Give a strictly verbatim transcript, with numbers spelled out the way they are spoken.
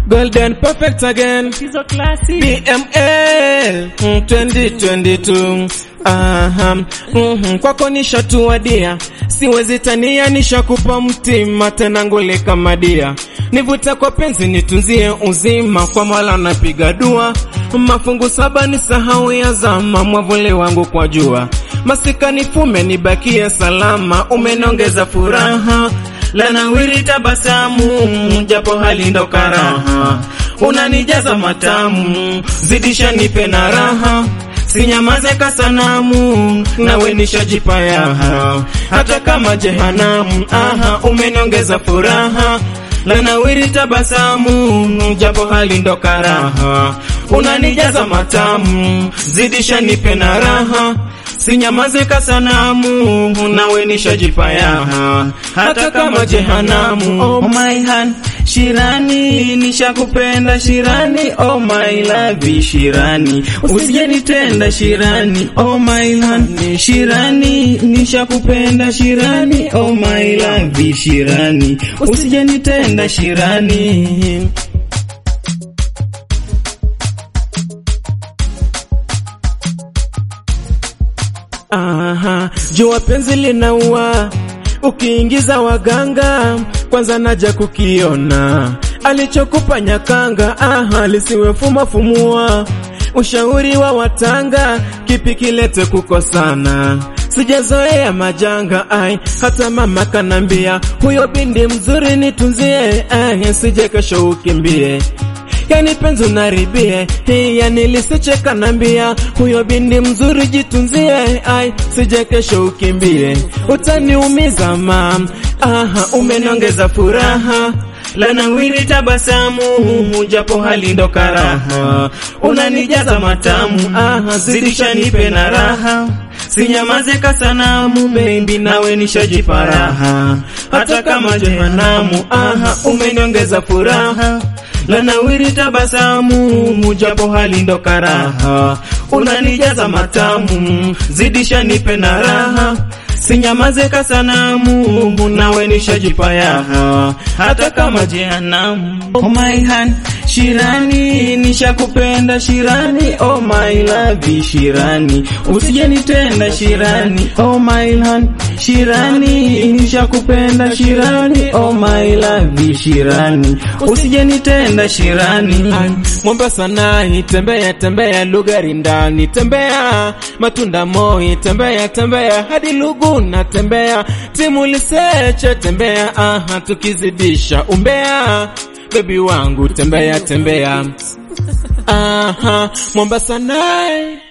Golden perfect again. She's so classy. B M L mm, twenty twenty-two. Aha, mm-hmm. Kwako nishatuwadia, siwezi tania, nishakupa mtima tena ngole kama dia. Nivuta kwa penzi nitunzie uzima, kwa Mola napiga dua. Mafungu saba ni sahau ya zama, mwavule wangu kwa jua. Masika nifume nibakie salama, umenongeza furaha. Lanawiri tabasamu, japo hali ndo karaha. Unanijaza matamu, zidisha nipe na raha. Sinyamaze kasanamu, nawe nishajipa yaha. Hata kama jehanamu, aha, umenongeza furaha. Lanawiri tabasamu, japo hali ndo karaha. Unanijaza matamu, zidisha nipe na raha. Sinyamaze kasanamu, nawe nishajipa yaha. Hata kama jehanamu. Oh my hand, Shirani, nishakupenda Shirani. Oh my love, Shirani, usije nitenda Shirani. Oh my hand, Shirani, nishakupenda Shirani. Oh my love, Shirani, usije nitenda Shirani. Aha, jua penzi linaua, ukiingiza waganga, kwanza naja kukiona alichokupa nyakanga. Aha, lisiwe fuma fumua, ushauri wa watanga, kipi kilete kukosana. Sijazoea majanga, ai, hata mama kanambia, huyo bindi mzuri nitunzie, ai, sije kesho ukimbie. Yani penzi unaribie, hii yani lisiche kanambia, huyo bindi mzuri jitunzie, ai, sije kesho ukimbie. Utaniumiza mam, aha, umenongeza furaha. Lanawiri tabasamu, japo hali ndo karaha. Unanijaza matamu, aha, zidisha nipe na raha. Sinyamaze kasanamu, baby, nawe nishajipa raha. Hata kama jehanamu, aha, umenongeza furaha. Lanawiri tabasamu, japo hali ndo karaha. Unanijaza matamu, zidisha nipe na raha. Sinyamaze kasanamu, nawe nishajipa yaha. Hata kama jehanamu. Oh my hand, Shirani, nishakupenda Shirani. Oh my love, Shirani, usije nitenda Shirani. Oh my hand, Shirani, nishakupenda Shirani. Oh my love, Shirani, usije nitenda Shirani. Mombasa nai, tembea tembea lugari ndani, tembea Matunda Moi, tembea tembea hadi Luguna, tembea Timu Liseche, tembea aha, tukizidisha umbea. Baby wangu tembea tembea, aha, Mombasa nai.